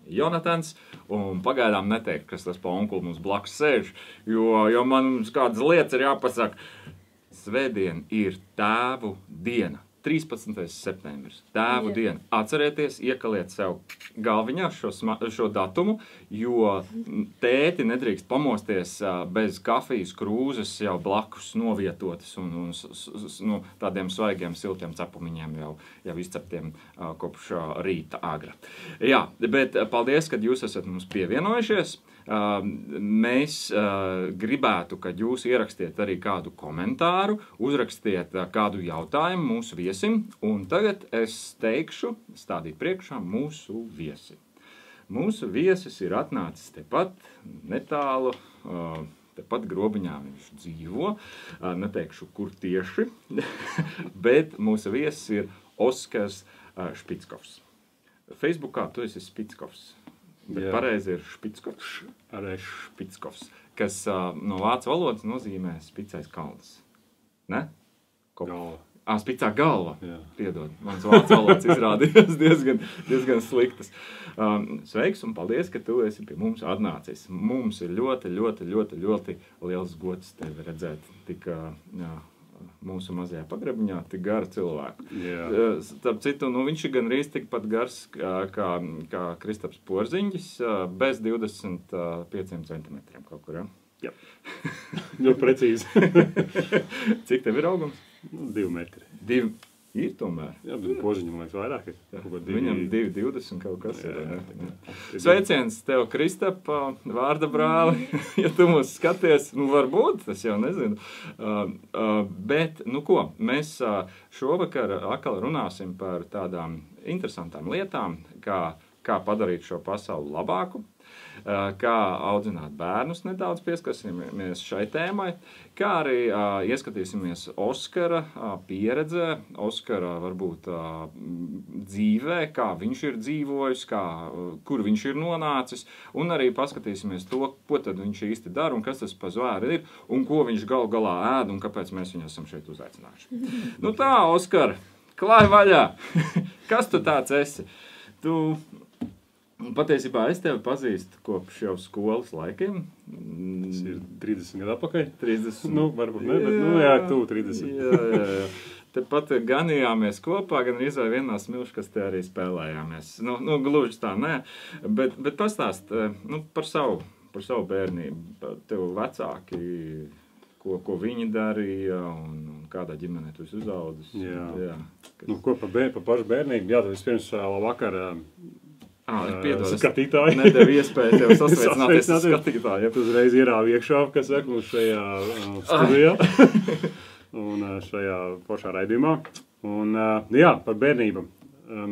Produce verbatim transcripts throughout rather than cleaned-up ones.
Jonatans, un pagaidām neteiktu, kas tas pa onkuli mums blakus sēž, jo, jo man kādas lietas ir jāpasaka. Svētdien ir tēvu diena. trīspadsmitais septembris. Tēvu yeah. diena. Atcerieties, iekaliet sev galviņā šo, šo datumu, jo tēti nedrīkst pamosties bez kafijas krūzes jau blakus novietotas un, un nu, tādiem svaigiem, siltiem cepumiņiem jau, jau izceptiem kopš rīta agra. Jā, bet paldies, kad jūs esat mums pievienojušies. Mēs gribētu, kad jūs ierakstiet arī kādu komentāru, uzrakstiet kādu jautājumu mūsu viesim, un tagad es teikšu stādīt priekšā mūsu viesi. Mūsu viesis ir atnācis tepat netālu, tepat grobiņā viņš dzīvo, neteikšu, kur tieši, bet mūsu viesis ir Oskars Špickovs. Facebookā tu esi Špickovs. Bet jā. Pareizi ir Špickovs, arī Špickovs, kas uh, no vācu valodas nozīmē spicais kalns. Ne? Kop... Galva. Ā, spicā galva. Jā. Piedod, mans vācu valodas izrādījās diezgan, diezgan sliktas. Um, sveiks un paldies, ka tu esi pie mums atnācis. Mums ir ļoti, ļoti, ļoti, ļoti liels gods tevi redzēt tik uh, jā, mūsu mazajā pagrabiņā, tik gara cilvēku. Yeah. Starp citu, nu, viņš ir gandrīz tikpat gars kā, kā Kristaps Porziņģis, bez divdesmit pieciem centimetriem kaut kur, ja? Jā. Ļoti precīzi. Cik tev ir augums? Nu, divi metri. Divi. Ir tomēr. Jā, bet Porziņam liekas vairāk. Divi... Viņam divi divdesmit kaut kas jā, ir. Jā, jā. Sveiciens tev, Kristapa, vārda brāli, ja tu mūs skaties, nu varbūt, es jau nezinu. Uh, uh, bet, nu ko, mēs uh, šovakar atkal runāsim par tādām interesantām lietām, kā, kā padarīt šo pasauli labāku, uh, kā audzināt bērnus, nedaudz pieskarsimies šai tēmai, kā arī uh, ieskatīsimies Oskara uh, pieredzē, Oskara varbūt uh, dzīvē, kā viņš ir dzīvojis, kā, uh, kur viņš ir nonācis, un arī paskatīsimies to, ko tad viņš īsti dara, un kas tas pa zvēri ir, un ko viņš gal galā ēd, un kāpēc mēs viņu esam šeit uzaicinājuši. Nu tā, Oskar, klāj vaļā! Kas tu tāds esi? Tu... Patiesībā es tevi pazīstu kopš jau skolas laikiem. Tas ir trīsdesmit gadu atpakaļ. trīsdesmit. Nu, varbūt ne, bet nu jā, tu trīsdesmit. Jā, jā, jā. Tepat ganījāmies kopā, gan arī vienā smilškastē arī spēlējāmies. Nu, nu gluži tā, nē. Bet, bet pastāst nu, par, savu, par savu bērnību. Tev vecāki, ko, ko viņi darīja un, un kādā ģimenē tu esi uzaudzis. Jā. Jā. Kas... Nu, ko par, bēr, par pašu bērnību? Jā, tad vispirms labvakar... Ah, piedod, skatītāji. Nedevu iespēju tev sasveicināties ar skatītājiem. Tu uzreiz ierāvi iekšā, kas saka, mums šajā uh, studijā un uh, šajā foršā raidījumā. Un, uh, jā, par bērnību. Um,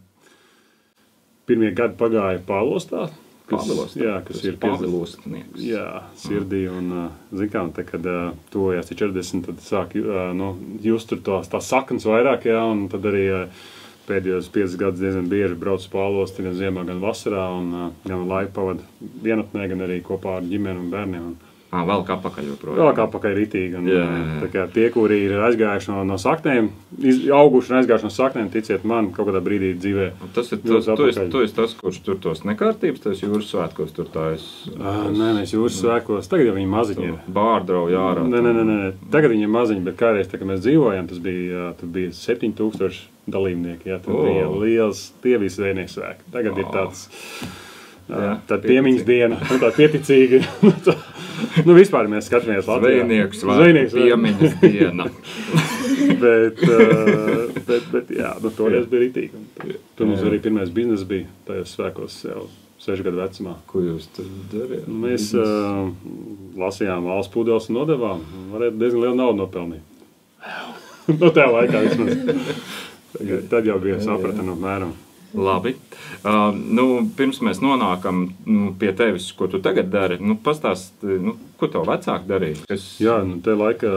pirmie gadi pagāja Pāvilostā. Pāvilostā? Jā, kas ir Pāvilostnieks. Jā, sirdī. Un, uh, zin kā, tā, kad uh, tojās četrdesmit, tad sāk uh, nu, just tur tās, tās saknes vairāk, jā, un tad arī... Uh, pēdējos piecus gadus diezgan bieži braucu Pāvilostu gan ziemā, gan vasarā, un uh, gan laiku pavadu vienatnē, gan arī kopā ar ģimeni un bērniem. Un, ah, vēl kā pakaļ joprojām. Vēl kā pakaļ ritīgi. Un, jā, jā, jā. Tā kā tie, kuri ir aizgājuši no, no saknēm, iz, auguši un aizgājuši no saknēm, ticiet man, kaut kādā brīdī dzīvē. Tas ir tas, tu esi, tu esi tas, kurš tur tos nekārtības, tas jūras svētkos tur tā es... Uh, nē, mēs jūras svētkos, tagad jau viņi maziņi ir. Bārdrau jārā. Nē, nē, nē, nē, tagad viņi ir maziņi, bet kādreiz, tā, kad mēs dzīvojām, tas bija, tur bija septiņi tūkstoši dalībnieki, jā, tur oh. bija liels, tie visi zvejnieku svēki. Tagad oh. ir tāds, jā, tāda piemiņas diena, nu, tāda pieticīga. Nu, vispār mēs skatāmies Latvijā. Zvejnieku svēki, piemiņas diena. bet, uh, bet, bet, jā, nu, toreiz bija ritīgi. Tur mums arī pirmais biznes bija tajos svēkos jau sešu gadu vecumā. Ko jūs tur darījāt? Nu, mēs uh, lasījām valsts pūdeles un nodevām. Varētu diezgan lielu naudu nopelnīt. No tajā laikā vismaz. Tad jau bija saprata no mēram. Labi. Uh, nu, pirms mēs nonākam nu, pie tevis, ko tu tagad dari, nu, pastāst, nu, ko tev vecāki darīja? Kas... Jā, nu, te laikā,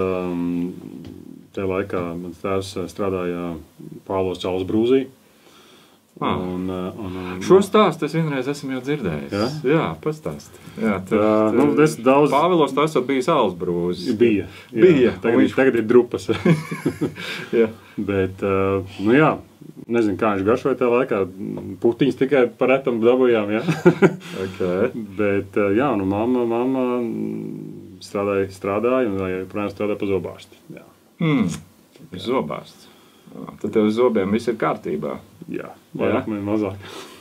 te laikā mans tēvs strādāja Pāvilos Čalas brūzī. Ah. Un, un, un, Šo stāstu es vienreiz esmu jau dzirdējis. Jā, jā pastāst. Jā, tur, tā, nu, es daudz... Pāvilos tā esot bijis Alsbrūzis. Bija. Jā, bija. Tagad, viņš... tagad ir drupas. jā. Bet, nu jā, nezinu, kā viņš garšoja tajā laikā. Putiņas tikai par retam dabūjām, jā. Okay. Bet, jā, nu mamma, mamma strādāja, strādāja un joprojām strādāja pa zobārsti. Jā. Mm. Zobārsts. Tad tev uz zobiem viss ir kārtībā. Jā, vairāk vai mazāk.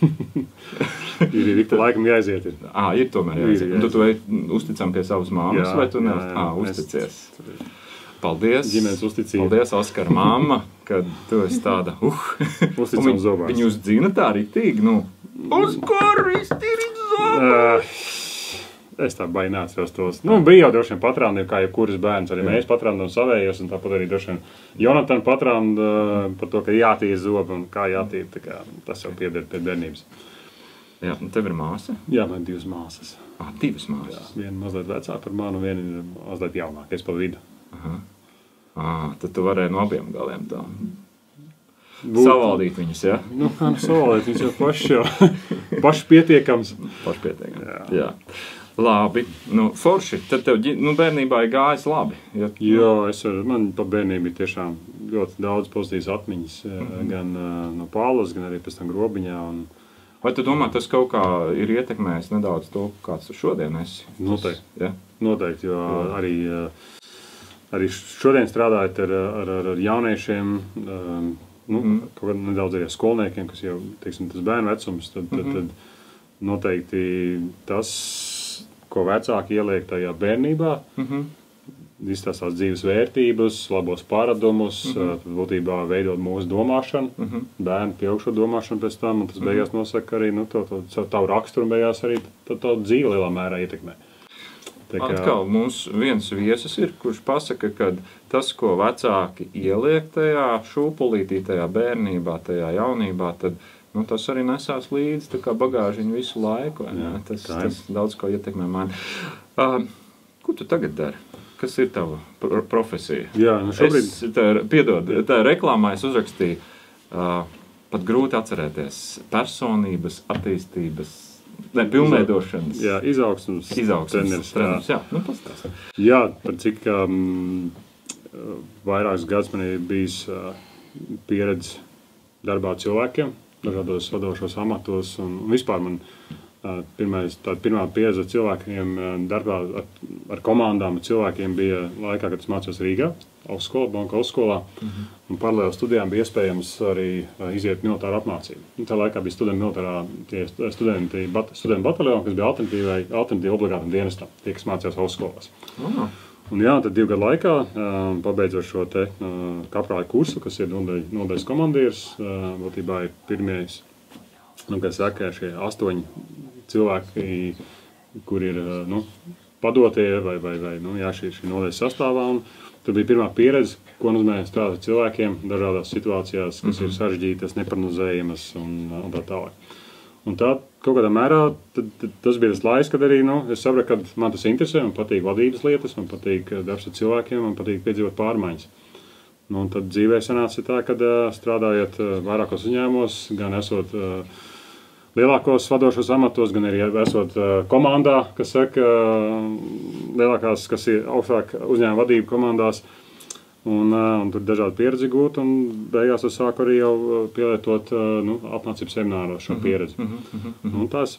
ir ir ik pa laikam jāiziet. Ir. Ā, ir tomēr jāiziet. Ir, jāiziet. Tu tu ej uzticam pie savas māmas, jā, vai tu neuz... jā, jā. Ā, uzticies. Paldies. Ģimenes uzticība. Paldies, Oskar mamma, kad tu esi tāda, uh. Uzticam zobārsts. Viņu uzdzina tā ritīgi, nu. Oskar, iztīri zobārsts. Uh, es tā baigi neatceros tos. Nu, bija jau droši vien patrāni, kā jebkuras bērns. Arī jā. Mēs patrānam savējos, un tāpat arī droši vien Jonatan patrāna uh, par to, ka jātīra zobi un kā jātīra. Tā kā tas jau pieder pie bērnības. Jā, un tev ir māsa? Jā, man ir divas māsas. Ah, divas māsas. Jā, viena mazliet vecāka par mani, un viena ir mazliet jaunāka, es pa vidu. Aha. Ah, tad tu varēji no abiem galiem tā Būt. savaldīt viņus, ja? Nu, kā nu savaldīt, viņus jau paši jau paši pietiekams. Paši pietiekams, jā. jā. Labi, nu, forši, tad tev nu, bērnībā ir gājis labi. Ja? Jā, es ar, man pa bērnību ir tiešām ļoti daudz pozitīvas atmiņas, mm-hmm. gan uh, no Pāles, gan arī pēc tam Grobiņā. Un... Vai tu domā, tas kaut kā ir ietekmējis nedaudz to, kāds tu šodien esi? Noteikti, ja? Noteikti, jo jā. arī... Uh, Arī šodien strādājot ar, ar, ar jauniešiem, um, nu, mm. kaut kā nedaudz arī ar skolniekiem, kas jau, teiksim, tas bērnu vecums, tad, tad, mm-hmm. tad noteikti tas, ko vecāki ieliek tajā bērnībā, mm-hmm. izstāst tās dzīves vērtības, labos paradumus, mm-hmm. tad būtībā veidot mūsu domāšanu, mm-hmm. bērnu pieaugšo domāšanu pēc tam, un tas mm-hmm. beigās nosaka arī, nu, to, to, tavu raksturu, un beigās arī to, to dzīvi lielā mērā ietekmē. Kā... Atkal mums viens viesis ir, kurš pasaka, ka tas, ko vecāki ieliek tajā šūpulītī, tajā bērnībā, tajā jaunībā, tad nu, tas arī nesās līdzi tā kā bagāžiņu visu laiku. Jā, tas, tas daudz ko ietekmē mani. Uh, ko tu tagad dari? Kas ir tava profesija? Jā, nu šobrīd... Es, tā, piedod, tā reklāmā es uzrakstīju, uh, pat grūti atcerēties personības, attīstības, ne, pilnveidošanas. Jā, izaugsmas, izaugsmas treneris. treneris. Jā, nu pastāst. Jā, par cik um, vairākus gadus man ir bijis uh, pieredze darbā cilvēkiem, dažādos vadošos amatos, un, un vispār man uh, pirmais, tā pirmā pieredze ar cilvēkiem uh, darbā ar, ar komandām, ar cilvēkiem bija laikā, kad es mācījos Rīgā, augstskolā, Banka augstskolā, mm-hmm. un paralēli studijām bija iespējams arī uh, iziet militāru apmācību. Un tā laikā bija studenti militārā, tie studenti, bat, studenti bataljoni, kas bija alternatīvai, alternatīvi obligātam dienestam, tie, kas mācījās augstskolās. Oh. Un jā, tad divu gadu laikā, uh, pabeidzot šo te uh, kaprāļu kursu, kas ir nodaļ, nodaļas komandieris, uh, būtībā ir pirmies, nu, kā saka, šie astoņi cilvēki, kur ir, uh, nu, padotie vai, vai, vai nu, jā, šī, šī nodaļas sastāvā. Un tur bija pirmā pieredze, ko nozīmē strādāt ar cilvēkiem dažādās situācijās, kas mm-hmm. ir sarežģītas, neprognozējamas un, un tā tālāk. Un tā kaut kādā mērā tad, tad, tas bija tas laiks, kad arī nu, es sapratu, ka man tas interesē, man patīk vadības lietas, man patīk darbs ar cilvēkiem, man patīk piedzīvot pārmaiņas. Nu, un tad dzīvē sanāca tā, kad strādājot vairākos uzņēmumos, gan esot uh, lielākos vadošos amatos, gan arī esot uh, komandā, kas saka, uh, lielākās, kas ir augstāk uzņēmuma vadību komandās, un, uh, un tur dažādi pieredzi gūt, un beigās es sāku arī jau pielietot uh, nu, apmācības semināros šo pieredzi. Mm -hmm. Un tās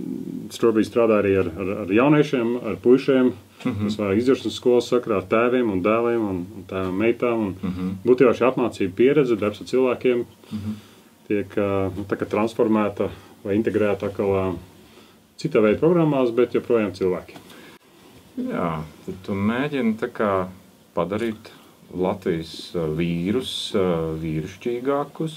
šobrīd strādā arī ar, ar, ar jauniešiem, ar puišiem, mm -hmm. tas vairāk izdzīšanas skolas sakrā ar tēviem un dēliem un, un tēviem meitām, un mm -hmm. būtībā šī apmācība pieredze, darbs ar cilvēkiem, mm -hmm. tiek uh, nu, tā kā transformēta vai integrēta atkal citā veida programmās, bet joprojām cilvēki. Jā, tad tu mēģini tā kā padarīt Latvijas vīrus vīrišķīgākus,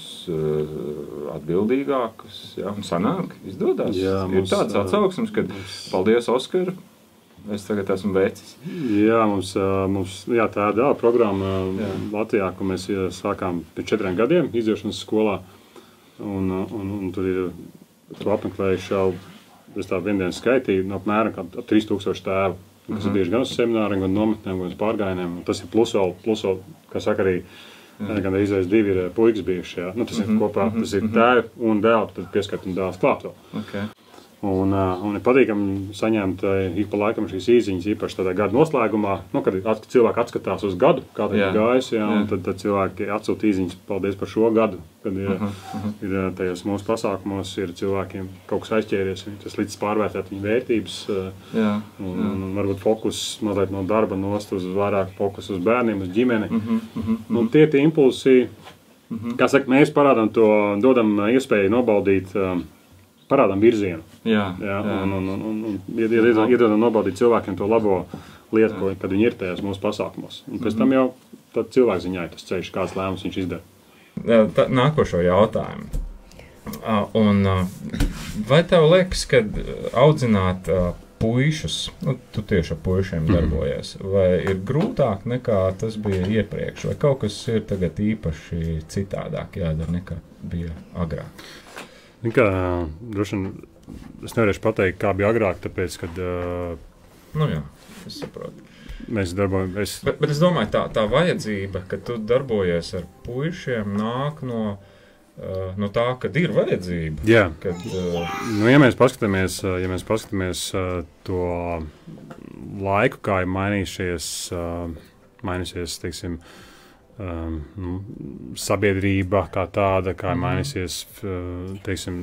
atbildīgākus, jā, un sanāk, izdodas. Jā, ir mums, tāds atsauksmes, kad mums... paldies, Oskar, es tagad esmu vecis. Jā, mums, mums jā, tā ir programma jā. Latvijā, ko mēs sākām pēc četriem gadiem izdzīšanas skolā, un, un, un tur ir to apmeklējuši jau, es tā viendienas skaitīju, apmēram ap trīs tūkstoši tēvu, kas ir bijuši gan uz semināriem, gan nometnēm, gan uz pārgājieniem. Tas ir plus vēl, plus vēl, kā saka arī, mm. gan izvēs divi ir puikas bijuši, jā. Nu, tas mm -hmm. ir kopā, tas ir tēvi un dēli, tad pieskait un dēls klāt vēl. Okay. Un, uh, un ir patīkami saņemt uh, ik pa laikam šīs īziņas, īpaši tādā gada noslēgumā, nu, kad at, cilvēki atskatās uz gadu, kā tad ir gājis, jā, un tad, tad cilvēki atsūta īziņas, paldies par šo gadu, kad ir, uh -huh, uh -huh. ir tajos mūsu pasākumos, ir cilvēkiem kaut kas aizķēries, tas līdz pārvērtēt viņu vērtības, uh, jā, un, jā. Un, un varbūt fokus mazliet no darba nost uz vairāk fokus uz bērniem, uz ģimeni. Uh -huh, uh -huh. Un tie tie impulsi, uh -huh. kā saka, mēs parādām to, dodam iespēju nobaudīt, uh, parādām virzienu. Jā, jā, jā. Un, un, un, un iedodam, iedodam nobaudīt cilvēkiem to labo lietu, ko, kad viņi ir tajās mūsu pasākumos. Un pēc tam jau cilvēku ziņā ir tas ceļš, kāds lēmums viņš izdara. Tā, nākošo jautājumu. Un, vai tev liekas, ka audzināt puišus, nu, tu tieši ar puišiem darbojies, vai ir grūtāk nekā tas bija iepriekš, vai kaut kas ir tagad īpaši citādāk jādara nekā bija agrāk? Kā, droši vien, es nevarēšu pateikt, kā bija agrāk, tāpēc, kad... Uh, nu jā, es saprotu. Mēs darbojamies... Bet, bet es domāju, tā, tā vajadzība, ka tu darbojies ar puišiem, nāk no, uh, no tā, kad ir vajadzība. Jā. Kad, uh, nu, ja mēs paskatāmies, ja mēs paskatāmies uh, to laiku, kā ir mainījušies, uh, mainījušies, teiksim, Um, nu, sabiedrība kā tāda, kā mm-hmm. mainīsies teiksim,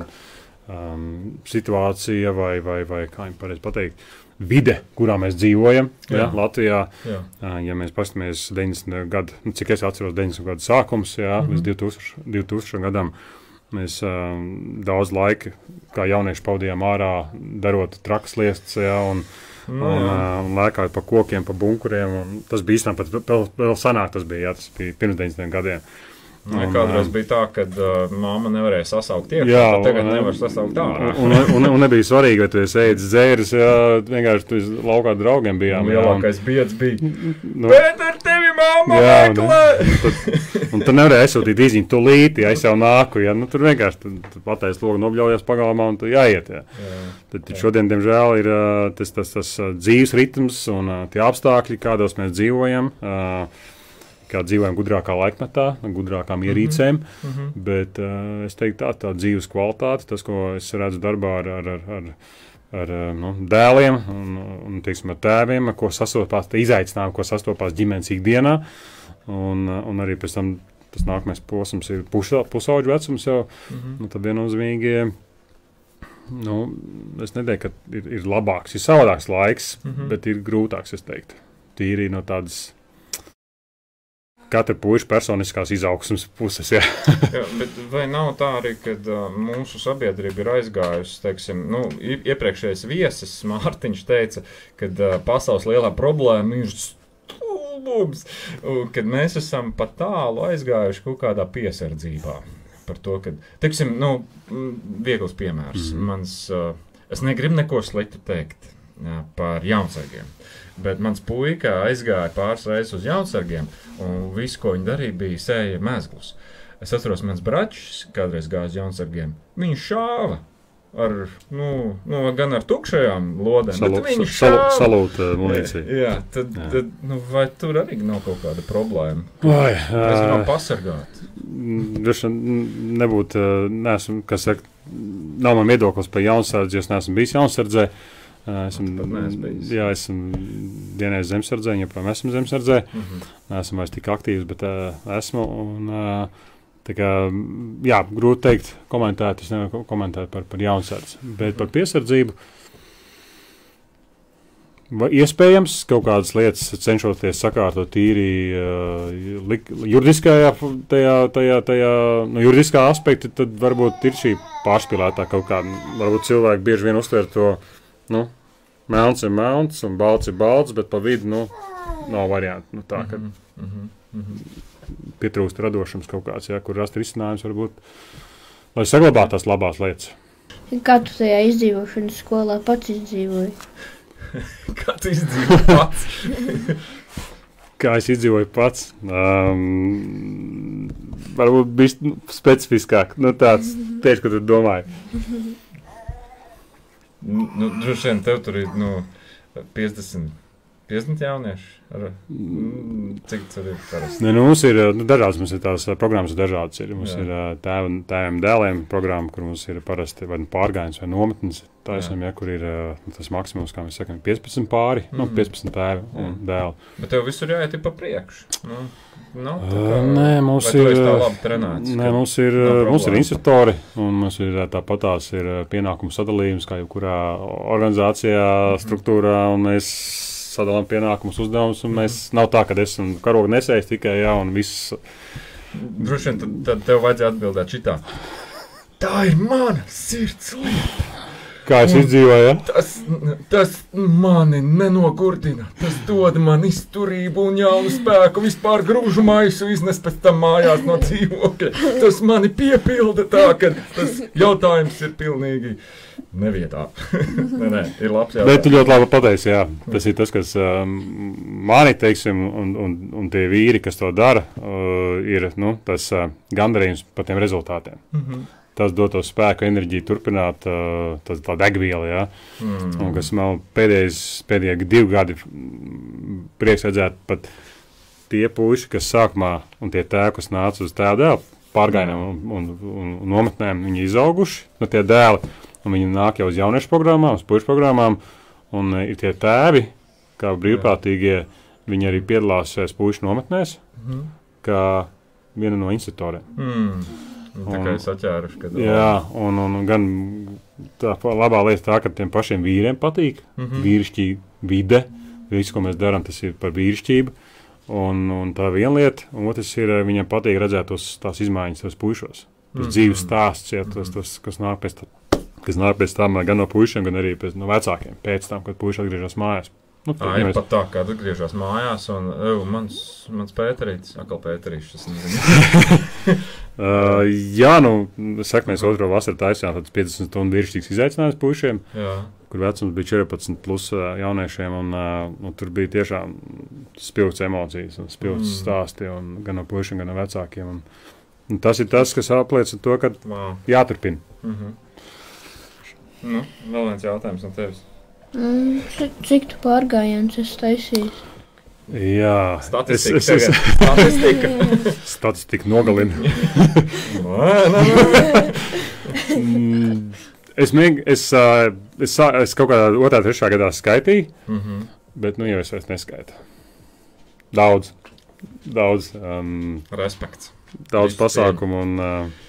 um, situācija vai, vai, vai kā viņi pareizi pateikt, vide, kurā mēs dzīvojam, jā. Ja, Latvijā. Jā. Uh, ja mēs paskatāmies deviņdesmito gadu, nu, cik es atceros deviņdesmito gadu sākums, jā, mm-hmm. līdz divtūkstošajam gadam, mēs um, daudz laika, kā jaunieši pavadījām ārā, darot trakas lietas, jā, un No, un, uh, un lēkājot pa kokiem, pa bunkuriem. Tas bija īstenībā pat vēl, vēl sanāk, tas bija, jā, tas bija pirms deviņdesmitiem gadiem. Un, kādreiz bija tā, ka uh, mamma nevarēja sasaukt iekšā, tagad nevar sasaukt ārā. Un, un, un, un nebija svarīgi, vai tu esi ēdis dzēris, jā, vienkārši tu laukā draugiem bijām. Lielākais biedrs bija, nu, bet ar tevi mamma meklē! Un, un, un tu nevarēja aizsūtīt īziņu tulīti, ja es jau nāku, ja, nu tur vienkārši tu, tu pateic logu nobļaujies pagalmā un tu jāiet, jā. jā Tad jā. Šodien, diemžēl, ir uh, tas, tas, tas uh, dzīves ritms un uh, tie apstākļi, kādos mēs dzīvojam, uh, kā dzīvojam gudrākā laikmetā, gudrākām ierīcēm, mm -hmm. bet uh, es teiktu tā, tā dzīves kvalitāte, tas, ko es redzu darbā ar, ar, ar, ar, ar nu, dēliem un, un teiksim, ar tēviem, ko sastopās, izaicinājumi, ko sastopās ģimenes ikdienā, un, un arī pēc tam tas nākamais posms ir pusauģu vecums jau, mm -hmm. nu, tad viennozīmīgi, nu, es neteiktu, ka ir, ir labāks, ir savādāks laiks, mm -hmm. bet ir grūtāks, es teiktu, tīri no tādas katra puiša personiskās izaugsmes puses. Jā. Jā, bet vai nav tā arī, kad uh, mūsu sabiedrība ir aizgājusi, teiksim, nu, iepriekšējais viesis Mārtiņš teica, kad uh, pasaules lielā problēma ir stulbums, kad mēs esam pat tālu aizgājuši kaut kādā piesardzībā par to, kad, teiksim, nu, viegls piemērs. Mm-hmm. Mans, uh, es negribu neko sliktu teikt jā, par jaunsargiem. Bet mans puika aizgāja pāris reizes uz jaunsargiem, un viss, ko viņi darīja, bija sēja mezglus. Es atceros, mans bračs kādreiz gāja uz jaunsargiem. Viņš šāva ar, nu, nu gan ar tukšajām lodēm, Salu, bet viņš šāva. Salūta munīcija. Jā, tad, jā. tad nu, vai tur arī nav kaut kāda problēma? Vai, mēs gribam pasargāt. Droši nebūtu, neesmu, kas saka, nav man viedoklis par jaunsardzi, es neesmu bijis jaunsardzē. Esam, jā, esmu dienējis zemesardzē, joprojām esmu zemesardzē. Mm-hmm. Esmu vairs tik aktīvs, bet uh, esmu. Un, uh, tā kā, jā, grūti teikt, komentēt, es nevaru komentēt par, par jaunsardzi. Bet par piesardzību iespējams kaut kādas lietas cenšoties sakārtot tīri uh, lik, juridiskajā, tajā, tajā, tajā, no juridiskā aspekta, tad varbūt ir šī pārspīlētā kaut kāda. Varbūt cilvēki bieži vien uztver to, nu, melns ir melns un balts ir balts, bet pa vidu, nu, nav variantu. Nu, tā, ka mm-hmm, mm-hmm. pietrūkst radošums kaut kāds, jā, kur rast risinājums varbūt, lai saglabā tās labās lietas. Kā tu tajā izdzīvošanas skolā pats izdzīvoji? Kā tu izdzīvoji pats? Kā es izdzīvoju pats? Um, varbūt bija specifiskāk. Nu, tāds tieši, ko tu domāji. Nu, droši vien tev tur ir, nu, piecdesmit piecdesmit jaunieši? Ar, mm, cik tur ir parasti? Ne, nu, mums ir nu, dažādas, mums ir tās programmas dažādas. Ir. Mums Jā. ir tēv, tēviem dēliem programma, kur mums ir parasti vai pārgājums vai nometnes. Taisam, ja, kur ir tas maksimums, kā mēs sakām, piecpadsmit pāri, mm. nu, piecpadsmit tēvi un Jā. dēli. Bet tev visur jāiet pa priekšu? Nu, nu, kā, uh, nē, mums ir, trenēts, nē, mums ir, mums ir instruktori, un mums ir tāpat tās ir pienākumu sadalījums, kā jebkurā organizācijā, struktūrā, un mēs sadalām pienākumus, uzdevumus, un mēs nav tā, ka esmu karoga nesējis tikai, jā, un viss. Droši vien, tad, tad tev vajadzēja atbildēt šitā. Tā ir mana sirds lieta. Kā es izdzīvoju, ja? Tas, tas mani nenogurdina. Tas dod man izturību un jaunu spēku. Vispār grūžu maisu iznest pēc tam mājās no dzīvokļa. Tas mani piepilda tā, ka tas jautājums ir pilnīgi nevietā. nē, nē, ir labs jautājums. Bet tu ļoti labi pateici, jā. Tas ir tas, kas um, mani, teiksim, un, un, un tie vīri, kas to dara, uh, ir, nu, tas uh, gandarījums par tiem rezultātiem. Mhm. Tas dod to spēku, enerģiju turpināt, uh, tas tā degviela, jā. Mm. Un kas man pēdējais, pēdējie divi gadi prieks redzēt pat tie puiši, kas sākumā, un tie tēvi, kas nāca uz tēvu dēlu pārgājieniem un, un, un, un nometnēm, viņi izauguši, no tie dēli, un viņi nāk jau uz jauniešu programmām, uz puišu programmām, un uh, ir tie tēvi, kā brīvprātīgie, viņi arī piedalās šajās puišu nometnēs, mm. kā viena no instruktoriem. Mm. Tā kā es atķēruši, kad... Jā, un, un, un gan tā labā lieta tā, ka tiem pašiem vīriem patīk, mm-hmm. vīrišķī vide, viss, ko mēs darām, tas ir par vīrišķību, un, un tā viena lieta, un otrs ir, viņiem patīk redzēt tos, tās izmaiņas tos puišos, tas mm-hmm. dzīves stāsts, ja, tos, tos, kas nāk pēc tā, kas nāk pēc tam gan no puišiem, gan arī pēc no vecākiem, pēc tam, kad puiši atgriežas mājās. Nu, tā ir pat tā, kad atgriežas mājās, un ev, mans, mans Pēterītis, akal Pēterītis, es nezinu. uh, jā, nu, saka, mēs otro vasaru taisījām tāds piecdesmit stundu vīrišķīgs izaicinājums puišiem, jā. Kur vecums bija četrpadsmit plus uh, jauniešiem, un, uh, un tur bija tiešām spilgts emocijas un spilgts mm. stāsti, un gan no puišiem, gan no vecākiem. Un, un tas ir tas, kas apliecina to, ka wow. jāturpina. Mm-hmm. Nu, vēl viens jautājums no tevis. Mm, cik tu pārgājienus esi taisījis? Jā, statistika. Es, es, es, statistika. statistika nogalina. es, mēg, es, es, es kaut kādā otrā, trešā gadā skaitīju, mm-hmm. bet nu jau es vairs neskaitu. Daudz, daudz. Um, Respekts. Daudz Visu pasākumu un...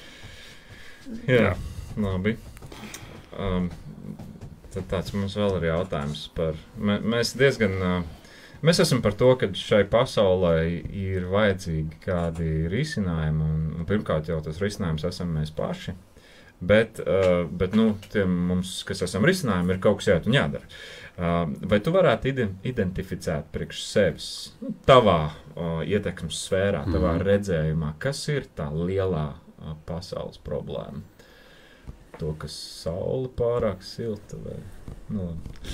Uh, jā, jā, labi. Um, Tad tāds mums vēl ir jautājums par, mē, mēs diezgan, mēs esam par to, ka šai pasaulē ir vajadzīgi kādi risinājumi, un, un pirmkārt jau tas risinājums esam mēs paši, bet, bet nu, tiem mums, kas esam risinājumi, ir kaut kas jāt un jādara. Vai tu varētu identificēt priekš sevis, nu, tavā ietekmes sfērā, tavā mm. redzējumā, kas ir tā lielā pasaules problēma? To, kas saule pārāk silta, vai, nu,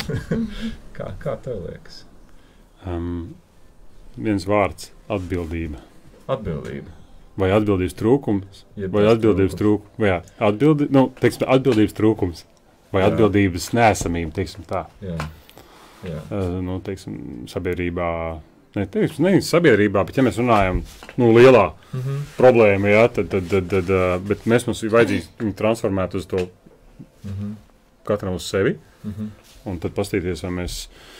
kā, kā tev liekas? Um, viens vārds – atbildība. Atbildība. Vai atbildības trūkums, ja vai atbildības trūkums, vai jā, atbildi, nu, teiksim, atbildības trūkums, vai jā. Atbildības neesamība, teiksim tā. Jā. Jā. Uh, nu, teiksim, sabiedrībā, ne, teiksim, ne sabiedrībā, bet ja mēs runājam, nu, lielā mm-hmm. problēma, jā, tad, tad, tad, tad, bet mēs mums ir vajadzīgi viņu transformēt uz to mm-hmm. katram uz sevi, mm-hmm. un tad pastīties, vai mēs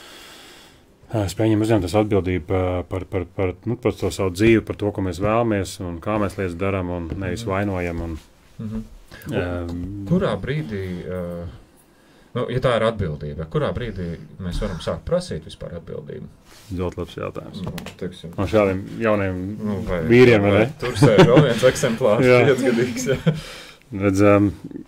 spējam uzņemt tas atbildību par, par, par, nu, par to savu dzīvi, par to, ko mēs vēlamies, un kā mēs lietas darām, un nevis vainojam. Un, mm-hmm. um, kurā brīdī... Uh, Nu, ja tā ir atbildība, kurā brīdī mēs varam sākt prasīt vispār atbildību? Ļoti labs jautājums. Nu, teiksim, no šādiem jauniem nu, vai, vīriem, vai ne? Tur sēž vēl viens eksemplārs, piecgadīgs. Jā. Redz, um,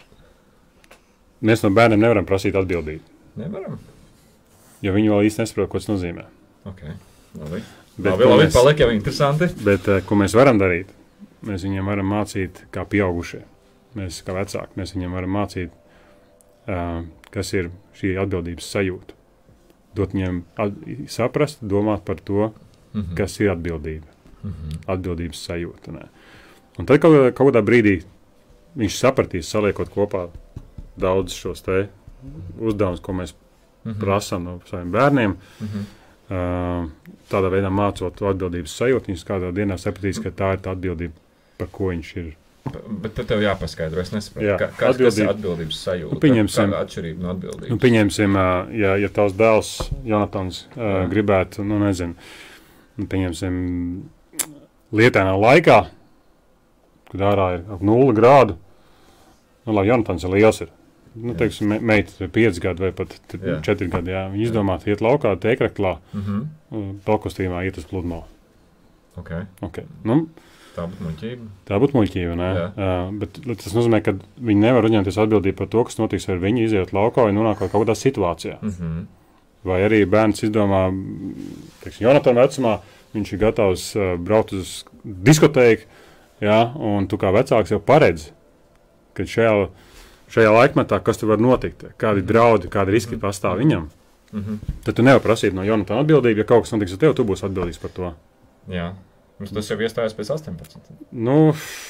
mēs no bērniem nevaram prasīt atbildību. Nevaram? Jo viņi vēl īsti nesaprot, ko tas nozīmē. Ok, labi. Bet, labi, labi, mēs, paliek jau interesanti. Bet, uh, ko mēs varam darīt? Mēs viņiem varam mācīt kā pieaugušie. Mēs kā vecāki, mēs viņiem varam mācīt, uh, kas ir šī atbildības sajūta. Dot viņiem at, saprast, domāt par to, mm-hmm. kas ir atbildība. Mm-hmm. Atbildības sajūta. Ne? Un tad kaut, kaut kādā brīdī viņš sapratīs, saliekot kopā daudz šos te uzdevumus, ko mēs mm-hmm. prasām no saviem bērniem. Mm-hmm. uh, tādā veidā mācot to atbildības sajūtu, viņš kādā dienā sapratīs, ka tā ir tā atbildība, par ko viņš ir. Bet tad tev jāpaskaidro, es nesaprotu, Jā, kā, kas atbildība. ir atbildības sajūta, Nu, pieņemsim- kāda atšķirība no atbildības. Nu, pieņemsim, uh, ja, ja tavs dēls, Jonatans, uh, Jā. gribētu, nu nezinu, nu, pieņemsim, lietainā laikā, kad ārā ir ap nulli grādu, nu, labi, Jonatans ir liels ir. Nu, Jā. teiksim, me, meita ir pieci gadi vai pat t- Jā. četri gadi, jā. Viņi izdomātu iet laukā, tēkraklā, Mhm. uh, pelkostījumā iet uz pludmali. Ok, Okay. Nu, tā būtu muļķība. tā būtu muļķība, ne? Jā. Uh, bet tas nozīmē, ka viņi nevar uzņemties atbildību par to, kas notiks ar viņu, izejot laukā vai nonākot kaut kādā situācijā. Mhm. Vai arī bērns izdomā, teiksim, Jonatana vecumā, viņš ir gatavs uh, braukt uz diskotēku, jā, un tu kā vecāks jau paredzi, ka šajā, šajā laikmetā, kas tur var notikt, kādi draudi, kādi riski pastāv viņam, Mhm. tad tu nevar prasīt no Jonatana atbildību, ja kaut kas notiks ar tevi, tu būsi atbildīgs par to. Jā, mums tas jau iestājas pēc astoņpadsmit. Nu,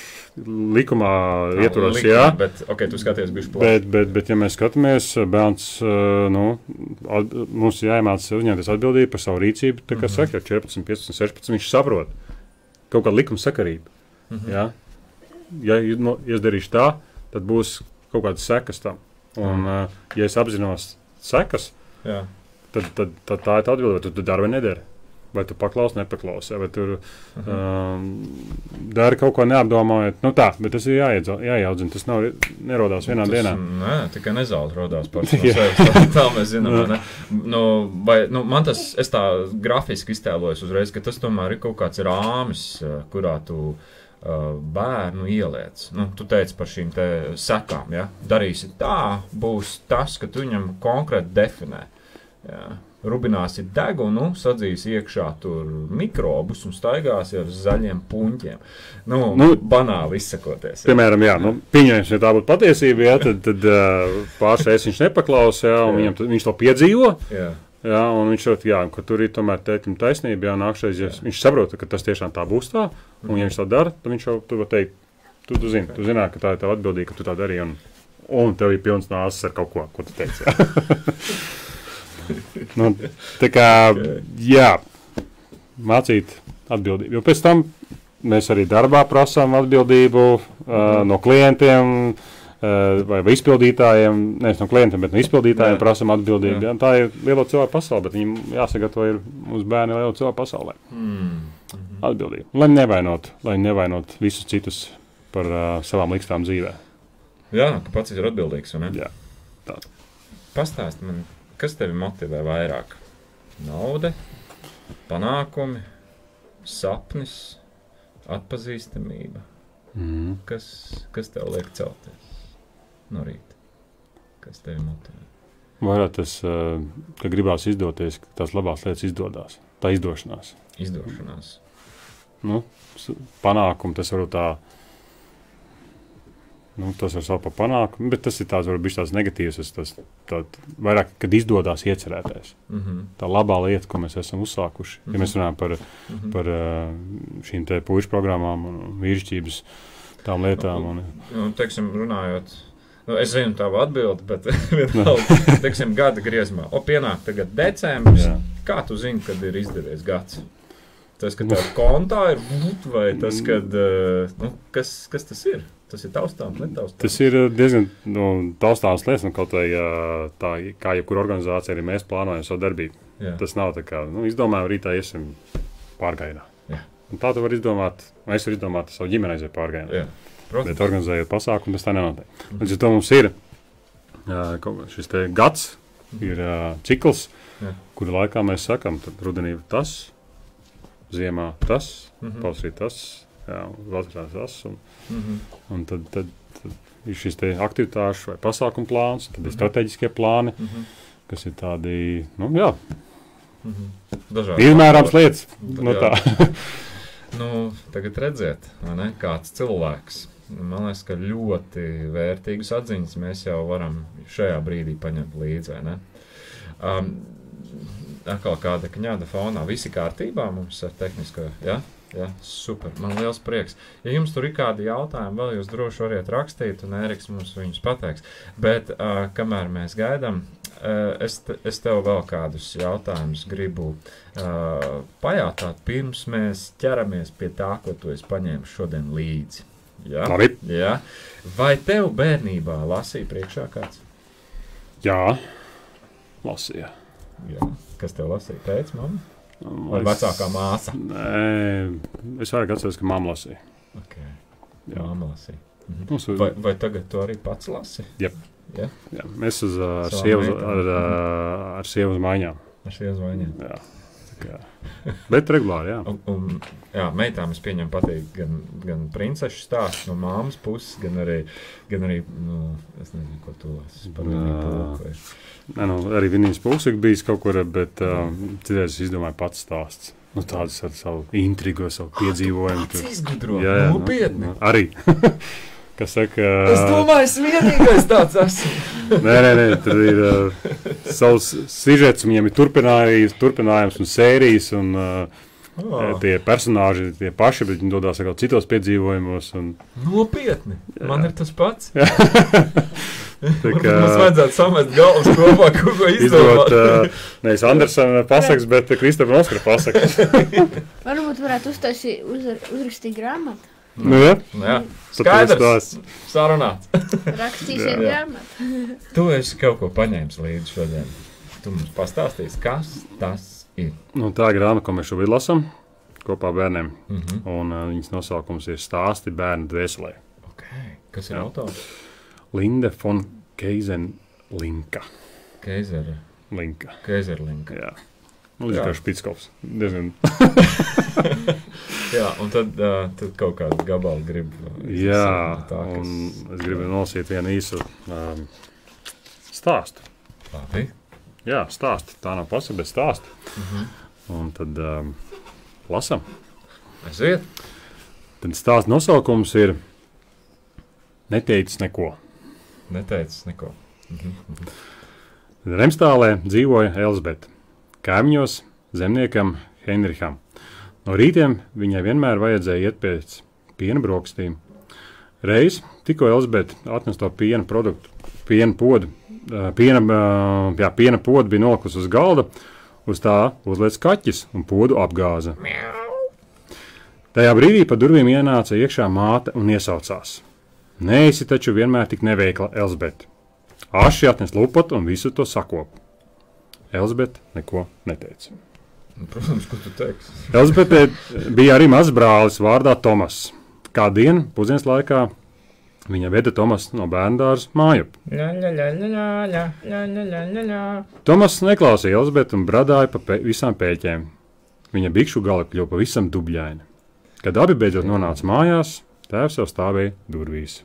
likumā ietvaros, Likumi, jā. Bet, ok, tu skaties bišķi plaši. Bet, bet, bet, ja mēs skatāmies, bērns, uh, nu, at, mums ir jāiemācās uzņemties atbildību par savu rīcību. Tā kā Mhm. saka, jau četrpadsmit, piecpadsmit, sešpadsmit, viņš saprot kaut kādu likuma sakarību. Mhm. Ja, ja ju- no, ja es darīšu tā, tad būs kaut kādas sekas tam. Un, uh, ja es apzinos sekas, Jā. tad, tad, tad tā ir tā atbilde, vai tu tu dari vai nedari. Vai tu paklausi, nepaklausi, ja, vai tu Mhm. um, dari kaut ko neapdomājot. Nu tā, bet tas ir jāiedz- jāiaudzina. Tas nav, nerodās vienā Tas, dienā. Nē, tikai nezaudz rodās par no Jā. sevis. Tā, tā mēs zinām. vai ne? Nu, vai, nu, man tas, es tā grafiski iztēlojos uzreiz, ka tas tomēr ir kaut kāds rāmis, eh, kurā tu uh, bērnu ieliec. Nu, tu teici par šīm te sekām, ja? Darīsi tā, būs tas, ka tu viņam konkrēti definē. Jā. Rubināsi degunu, sadzīs iekšā tur mikrobus un staigāsi ar zaļiem puņķiem. Nu, Nu, banāli izsakoties. jā. Piemēram, jā, nu, pieņemsim, ja tā būtu patiesība, jā, tad, tad uh, pārsreiz viņš nepaklausa, jā, un Jā. viņam, tad viņš to piedzīvo. Jā. Jā, un viņš jau jā, ka tur ir tomēr tētim taisnība, jā, nākšais, ja viņš saprot, ka tas tiešām tā būs tā, un ja viņš tā dara, tad viņš jau tur var teikt, tu, tu zini, tu zinā, ka tā ir tava atbildība, ka tu tā darīji, un, un tev ir pilns nāsas ar kaut ko, ko tu teici. Jā. nu, tā kā, jā, mācīt atbildību, jo pēc tam mēs arī darbā prasām atbildību uh, no klientiem, uh, vai, vai izpildītājiem, nevis no klientiem, bet no izpildītājiem Jā. prasām atbildību. Jā. Jā. Tā ir liela cilvēka pasaule, bet viņiem jāsagatavo ir mūsu bērni liela cilvēka pasaulē. Mm. Atbildību. Lai nevainot, lai nevainot visus citus par uh, savām likstām dzīvē. Jā, ka pats ir atbildīgs. vai ne? Jā. Pastāst man, kas tevi motivē vairāk? Nauda, panākumi, sapnis, atpazīstamība. Mm. Kas, kas tev liek celties no rīta? Kas tevi motivē? Vairāk tas, uh, ka gribās izdoties, ka tās labās lietas izdodas. Tā izdošanās. Izdošanās. Nu, s- panākumi, tas varbūt tā, nu, tas var saukt par panākumu, bet tas ir tāds, varbūt bijis tāds negatīvs, tas, tas tā, vairāk, kad izdodas iecerētais. Mhm. Tā labā lieta, ko mēs esam uzsākuši, ja mēs runājam par, Mhm. par uh, šīm te puišu programmām un vīrišķības tām lietām. Un, Nu, teiksim, runājot, nu, es zinu tavu atbildi, bet vienalga, teiksim, gada griezumā. O, pienāk tagad decembris. Jā. Kā tu zini, kad ir izdevies gads? Tas, ka tev kontā ir būt, vai tas, kad, uh, nu, kas, kas tas ir? Tas ir taustāms, netaustāms. tas ir diezgan nu, taustāms lietas, nu, kaut vai uh, tā, kā jebkura organizācija, arī mēs plānojam savu darbību. Jā. Tas nav tā kā, nu, izdomājam, rītā iesim pārgājienā. Jā. Un tā tu vari izdomāt, mēs varam izdomāt savu ģimeni aiziet pārgājienā. Jā. Protams. Bet organizējot pasākumu, tas tā nenotiek. Līdz ar to mums ir uh, kaut- šis te gads, ir uh, cikls, Jā. kura laikā mēs sakam, tad rudenī tas, ziemā tas, Mhm. pavasarī tas, jā, vasarā tas, un, Mhm. un tad, tad, tad ir šis te aktivitāšu vai pasākumu plāns, tad ir Mhm. strateģiskie plāni, Mhm. kas ir tādi, nu jā, Mhm. Dažādi izmērāms faktori. lietas. Nu, Jā. tā. Nu, tagad redziet, vai ne, kāds cilvēks. Man liekas, ka ļoti vērtīgas atziņas mēs jau varam šajā brīdī paņemt līdzi, vai ne? Um, atkal kāda kņāda fonā. Visi kārtībā mums ar tehnisko, ja? Ja, super, man liels prieks. Ja jums tur ir kādi jautājumi, vēl jūs droši variet rakstīt, un Ēriks mums viņus pateiks. Bet, uh, kamēr mēs gaidām, es, te, es tev vēl kādus jautājumus gribu uh, pajautāt, pirms mēs ķeramies pie tā, ko tu esi paņēmis šodien līdzi. Ja? Labi. Ja? Vai tev bērnībā lasīja priekšā kāds? Jā, lasīja. Jā. Kas tev lasīja? Teic, mamma? Vai Es- vecākā māsa? Nē, es vairāk atceros, ka mamma lasīja. Okay. Jā. Māma lasīja. Mhm. Mums, Vai, vai tagad tu arī pats lasi? Jep. Ja? jā, mēs uz, uh, ar, Savām sievu, uz- meitām. ar, uh, ar sievu uz maiņām. Ar šiem zvaigžņiem. Jā. Jā. Bet regulāri, jā. Un, un, jā, meitām es pieņemu patīk gan, gan princešu stāsts no māmas puses, gan arī, gan arī nu, es nezinu, ko tu lasi par viņu Nā. pulku. vai- Nē, nu, arī viņas pulsīgi bijis kaut kur, bet uh, citreiz es izdomāju pats stāsts. Nu, tādas ar savu intrigu, savu piedzīvojumu. Pats tur. izgudro, Jā, jā, nopietni. Nu, arī. Kas saka, Es domāju, es vienīgais tāds esmu. nē, nē, nē, tur ir uh, savs sižets, viņiem ir turpinājums, turpinājums un sērijas, un uh, Oh, tie personāži ir tie paši, bet viņi dodās atkal citos piedzīvojumos. Un, nopietni. Man ir tas pats. tā Varbūt kā mums vajadzētu samest galvas kopā, ko ko izdot izdomāt. uh, nevis Andersena pasakas, bet Kristofera Oskara pasakas. Varbūt varētu uztaisīt, uzra, uzrakstīt grāmatu. Nu, jā, Nu, jā. tad Skaidrs. tas Sarunāts. Rakstīsiet Jā, jā. grāmatu. Tu esi kaut ko paņēmis līdzi šodien. Tu mums pastāstīsi, kas tas ir. Nu, tā ir grāmata, ko mēs šobrīd lasām kopā ar bērniem. Mhm. Un, uh, viņas nosaukums ir Stāsti bērnu dvēselē. Okay. Kas ir Jā. autors? Linde von Keizenlinka. Keizera. Linka. Keizerlinka. Jā. Nu, līdz Jā. kā Špitskovs. Diezgan. Jā, un tad, uh, tad kaut kādu gabalu grib. uh, Jā, izlasīt no tā, kas... un es gribu nolasīt vienu īsu um, stāstu. Labi. Jā, stāstu. Tā nav pasaka, bet stāstu. Mhm. Un tad um, lasam. Aiziet. Tad stāsta nosaukums ir Neteicis neko. Neteicis neko. Mhm. Mhm. Remstālē dzīvoja Elzbete. Kaimiņos zemniekam Heinricham. No rītiem viņai vienmēr vajadzēja iet pēc piena brokastīm. Reiz tikko Elzbete atnes to piena produktu, piena podu, ā, piena, ā, jā, piena podu bija nolikusi uz galda, uz tā uzliec kaķis un podu apgāza. Tajā brīdī pa durvīm ienāca iekšā māte un iesaucās. Neesi taču vienmēr tik neveikla, Elzbete. Aši atnes lupotu un visu to sakopu. Elzbete neko neteica. Nu, protams, ko tu teiksi? Elzbete bija arī mazs brālis vārdā Tomas. Kā dienu, pusdienas laikā, viņa veda Tomas no bērndārza mājup. Ļa, ļa, ļa, ļa, ļa, ļa, ļa, ļa, ļa, ļa. Tomas neklausīja Elzbeti un bradāja pa pe visām pēķēm. Viņa bikšu gali kļuva pavisam dubļaini. Kad abi beidzot nonāca mājās, tēvs jau stāvēja durvīs.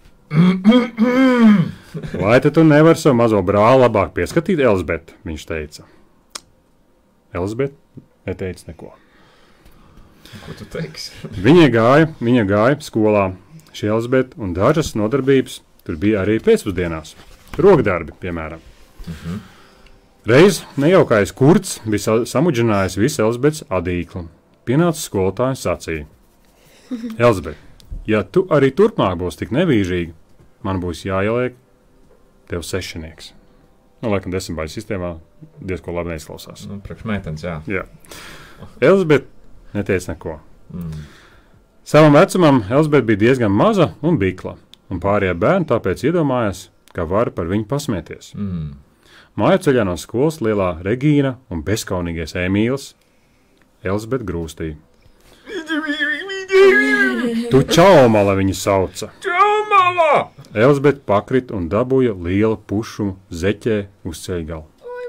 Vai te tu nevari savu mazo brāli labāk pieskatīt, Elzbete? Viņš teica. Elzbete neteica neko. Ko tu teiksi? Viņa gāja, viņa gāja skolā. Šī Elzbete un dažas nodarbības tur bija arī pēcpusdienās. Rokdarbi, piemēram. Mhm. Reiz nejaukais kurds bija sa- samudžinājis visu Elzbetes adīklu. Pienāca skolotājs sacīja. Elzbete, ja tu arī turpmāk būsi tik nevīžīga, man būs jāieliek tev sešinieks. Nu, laikam desmitbaļu sistēmā diezko labi neizklausās. Nu, priekš meitenes, jā. Jā. Elzbete neteica neko. Mm. Savam vecumam Elzbete bija diezgan maza un bikla, un pārējie bērni tāpēc iedomājās, ka var par viņu pasmieties. Mm. Māju ceļā no skolas lielā Regīna un bezkaunīgais Emīls Elzbete grūstīja. Tu čaumala viņu sauca. Čaumala! Elzbete pakrita un dabūja lielu pušumu zeķē uz ceļgalu.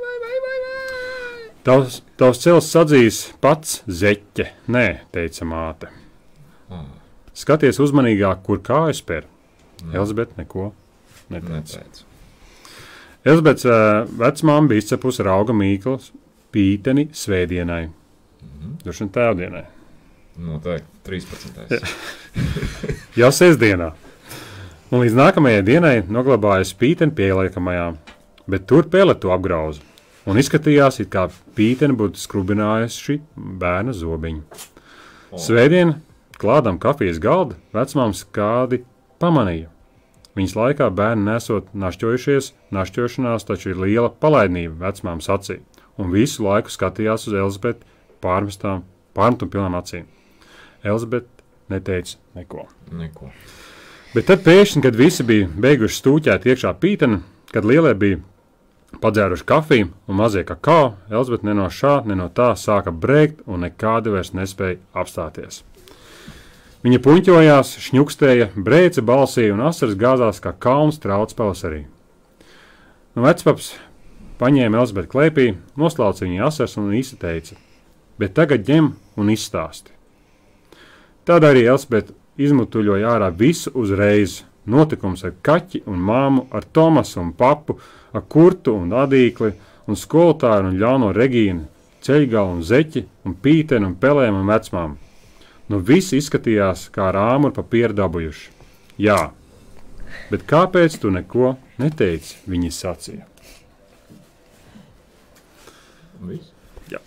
Tavs, tavs cels sadzīs pats zeķe. Nē, teica māte. Ah, Skaties uzmanīgāk, kur kājas per. Elzbete neko neteica. neteicu. Elzbetes uh, vecmāma bija izcepusi rauga mīklas pīteni svētdienai. Mhm. Droši vien tēvdienai. Noteikti trīspadsmitais. Jau sestdienā. Un līdz nākamajai dienai noglabājas pīteni pieliekamajā, bet tur peletu apgrauza. Un izskatījās, it kā pīteni būtu skrubinājusi bērna zobiņu. O. Svētdien, klādam kafijas galda, vecmāms kādi pamanīja. Viņas laikā bērni nesot našķojušies, našķošanās taču ir liela palaidnība vecmām acī, un visu laiku skatījās uz Elizabeti pārmestām, pārmetum pilnām acīm. Elizabete neteica neko. Neko. Bet tad pēkšņi, kad visi bija beiguši stūķēt iekšā pīteni, kad lielie bija padzēruši kafiju un mazie kakao, Elizabete ne no šā, ne no tā sāka brēkt un nekādi vairs nespēja apstāties. Viņa puņķojās, šņukstēja, brēca balsī un asaras gāzās kā kalns trauc pavasarī. Nu, vecpaps paņēma Elizabeti klēpī, noslauca viņa asaras un īsi teica, bet tagad ņem un izstāsti. Tad arī Elizabete izmutuļoja ārā visu uzreiz, notikums ar kaķi un māmu, ar Tomasu un papu, ar kurtu un adīkli, un skolotāju un ļauno Regīnu, ceļgalu un zeķi, un pīteni un pelēm un vecmām. Nu visi izskatījās, kā ar āmuru papīru dabūjuši. Jā, bet kāpēc tu neko neteici, viņi sacīja? Viss? Jā.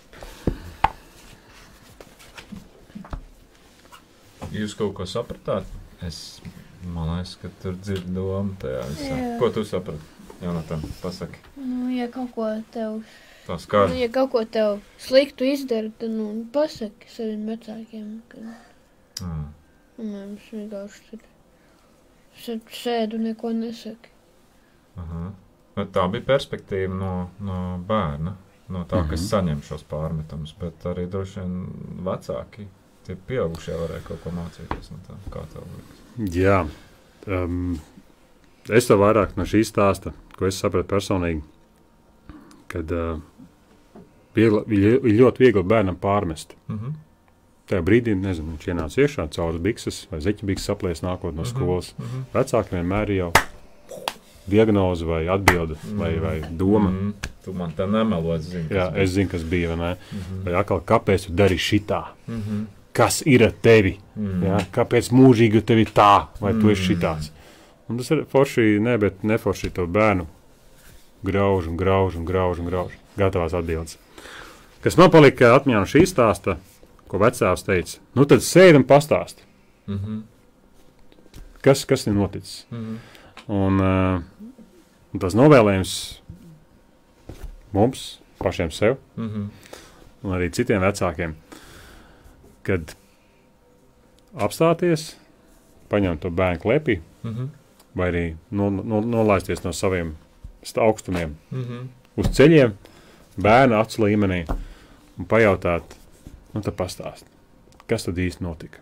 Jūs kaut ko sapratāt? Es, man liekas, ka tur dzird domu tajā visā. Jā. Ko tu saprati? Jonatan, pasaki. Nu, ja kaut ko tev, Tā skar. nu, ja kaut ko tev sliktu izdara, tad, nu, pasaki saviem vecākiem, ka, Mm. un mums vienkārši tur s- sēd un neko nesaki. Aha. Bet tā bija perspektīva no, no bērna, no tā, kas saņem šos pārmetumus, bet arī droši vien vecāki, tie pieaugušie varēja kaut ko mācīties no tā, kā tev liekas. Jā, um, es to vairāk no šī stāsta, ko es sapratu personīgi, kad uh, viegla, ir ļoti viegli bērnam pārmest. Mhm. Tajā brīdī, nezinu, viņš ienāca iešā, caur bikses vai zeķa bikses aplies nākot no skolas. Mhm. Vecāki vienmēr ir jau diagnoze vai atbilde vai, vai doma. Mhm. Tu man tā nemelo, es zinu. Jā, es zinu, kas bija, vai ne? Mhm. Vai atkal, kāpēc tu dari šitā? Mhm. Kas ir ar tevi? Mhm. Jā, kāpēc mūžīgi tev ir tā, vai tu esi šitāds? Un tas ir forši, ne, bet neforši to bērnu grauž un grauž un grauž un grauž. Gatavās atbildes. Kas man palika atmiņā no šī stāsta, ko vecāks teica, nu tad sēd un pastāsti. Mhm. Kas, kas ir noticis? Mhm. Un, uh, un tas novēlējums mums, pašiem sev, Mhm. un arī citiem vecākiem, kad apstāties, paņemt to bērnu klēpī, Mhm. vai arī no, no, nolaisties no saviem sta- augstumiem Mhm. uz ceļiem, bērnu acu līmenī, un pajautāt, nu tad pastāst, kas tad īsti notika.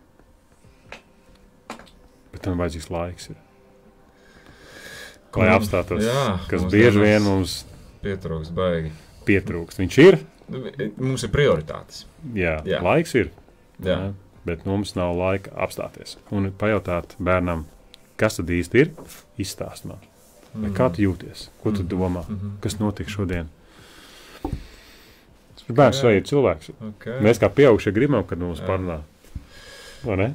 Bet tam vajadzīgs laiks ir. Lai Un- apstātos, jā, kas mums bieži dienās vien mums Pietrūks baigi. pietrūkst. Viņš ir, Mums ir prioritātes. jā, Jā. laiks ir, Jā. jā, bet mums nav laika apstāties. Un pajautāt bērnam, kas tad īsti ir, izstāst man. Mm. Kā tu jūties? Ko tu Mhm. domā? Mhm. Kas notika šodien? Bērns vai ir cilvēks. Okay. Mēs kā pieaugušie gribam, kad mums Jā. parunā. Vai ne?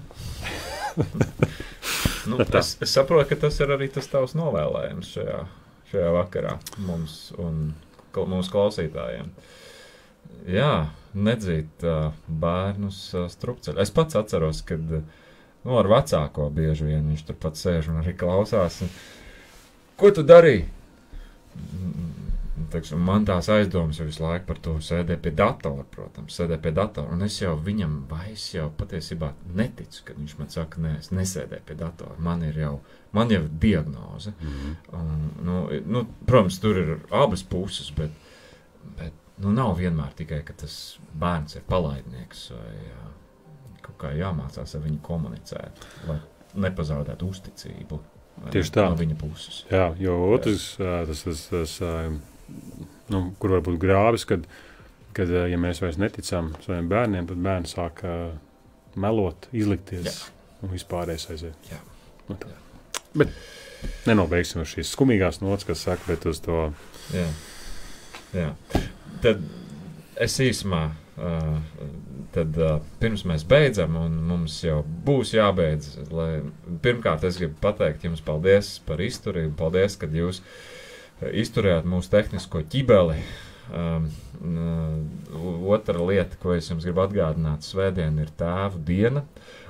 Nu, Tā. es, es saprotu, ka tas ir arī tas tavs novēlējums šajā, šajā vakarā mums un kla- mūsu klausītājiem. Jā, nedzīt uh, bērnus uh, strupceļā. Es pats atceros, kad uh, nu, ar vecāko bieži vien viņš tur pat sēž un arī klausās. Un, ko tu darīji? Mm, Teiksim, man tās aizdomas jau visu laiku par to sēdē pie datora, protams, sēdē pie datora. Un es jau viņam, vai es jau patiesībā neticu, kad viņš man saka, nē, es nesēdēju pie datora. Man ir jau, man jau ir diagnoze. Mhm. Un, nu, nu, protams, tur ir abas puses, bet, bet nu, nav vienmēr tikai, ka tas bērns ir palaidnieks vai jā, kaut kā jāmācās ar viņu komunicēt, lai nepazaudētu uzticību vai Tieši tā. no viņa puses. Jā, jo otrs, ā, tas, tas, tas ā, nu, kur var būt grāvis, kad, kad, ā, ja mēs vairs neticam saviem bērniem, tad bērni sāk ā, melot, izlikties Jā. un vispārējais aiziet. Jā. Nu, tā. Bet nenobeigsim uz šīs skumīgās nots, kas saka, bet uz to. Jā. Jā. Tad es īsumā, uh, tad uh, pirms mēs beidzam, un mums jau būs jābeidz, lai pirmkārt es gribu pateikt jums paldies par izturību, paldies, kad jūs uh, izturējāt mūsu tehnisko ķibeli. Um, uh, otra lieta, ko es jums gribu atgādināt, svētdien ir tēvu diena,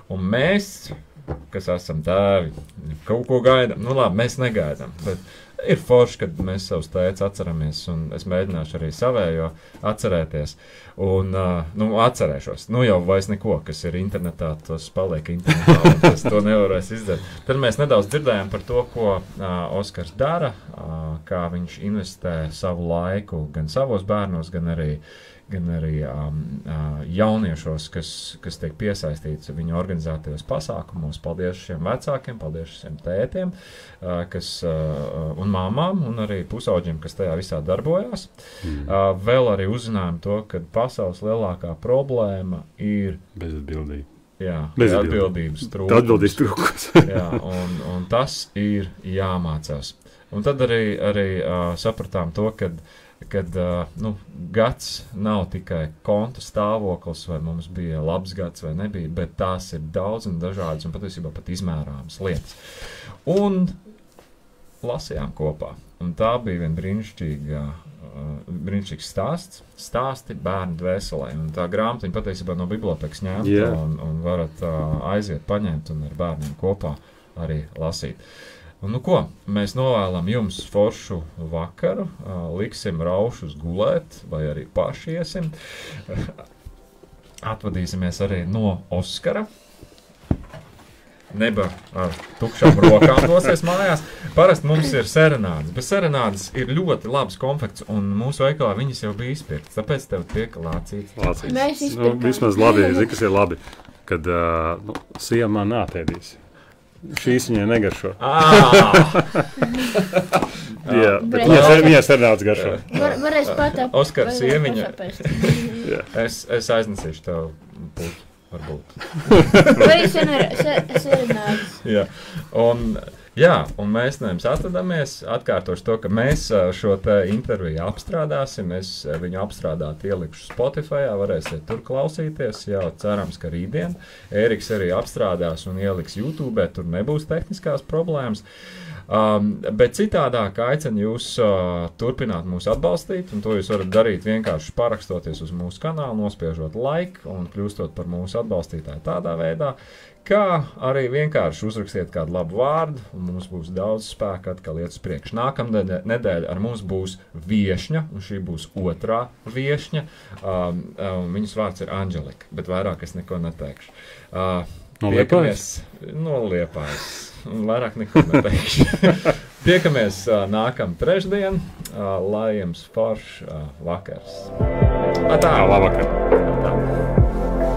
Un mēs, kas esam tēvi, kaut ko gaidām. Nu labi, mēs negaidām, bet ir forši, kad mēs savus tēvus atceramies, un es mēģināšu arī savējo atcerēties. Un, uh, nu, atcerēšos. Nu jau vairs neko, kas ir internetā, tas paliek internetā, un tas to nevarēs izdarīt. Tad mēs nedaudz dzirdējām par to, ko uh, Oskars dara, uh, kā viņš investē savu laiku gan savos bērnos, gan arī gan arī um, uh, jauniešos, kas, kas tiek piesaistīts viņu organizētajos pasākumos. Paldies šiem vecākiem, paldies šiem tētiem uh, kas, uh, un māmām, un arī pusauģiem, kas tajā visā darbojās. Mm. Uh, vēl arī uzzinājām to, ka pasaules lielākā problēma ir bezatbildība. Jā, atbildības trūkums. Atbildības trūkums. Jā, un, un tas ir jāmācās. Un tad arī, arī uh, sapratām to, ka kad uh, nu, gads nav tikai konta stāvoklis, vai mums bija labs gads vai nebija, bet tās ir daudz un dažādas un patiesībā pat izmērāmas lietas. Un lasījām kopā. Un tā bija viena brīnišķīga, uh, brīnišķīgs stāsts. Stāsti bērnu dvēselē. Un tā grāmatiņa patiesībā no bibliotekas ņemta yeah. un, un varat uh, aiziet paņemt un ar bērniem kopā arī lasīt. Un, nu ko, mēs novēlam jums foršu vakaru, liksim raušus gulēt, vai arī paši iesim. Atvadīsimies arī no Oskara. Neba ar tukšām rokām dosies mājās. Parasti mums ir serenādes, bet serenādes ir ļoti labs konfekts, un mūsu veikalā viņas jau bija izpirktas, tāpēc tev tiek lācīts. Lācīts. Mēs izpirkām. Nu, vismaz labi, zini, kas ir labi, kad uh, nu, sieva man nātēdīs. Šīs viņai negaršo. Jā, bet viņai serenādes garšo. Var, varēs patap. Oskars, sieviņa. es, es aiznesīšu tev putu, varbūt. Vai serenādes. Jā, un... Jā, un mēs no jums atvadamies. Atkārtošu to, ka mēs šo te interviju apstrādāsim. Es viņu apstrādāt ielikšu Spotify, varēsiet tur klausīties. Jau cerams, ka rītdien. Ēriks arī apstrādās un ieliks YouTube, tur nebūs tehniskās problēmas. Um, bet citādāk aicinu jūs uh, turpināt mūs atbalstīt, un to jūs varat darīt vienkārši parakstoties uz mūsu kanālu, nospiežot like un kļūstot par mūsu atbalstītāju tādā veidā, kā arī vienkārši uzrakstiet kādu labu vārdu, un mums būs daudz spēka atkal iet uz priekšu. Nākamā nedēļa ar mums būs viešņa, un šī būs otrā viešņa, um, um, viņas vārds ir Anģelika, bet vairāk es neko neteikšu. Uh, no Liepājas? No Liepājas. Un vairāk neko neteikšu. Tiekamies uh, nākam trešdien, uh, lai jums foršs uh, vakars. Atā! Labvakar! Atā!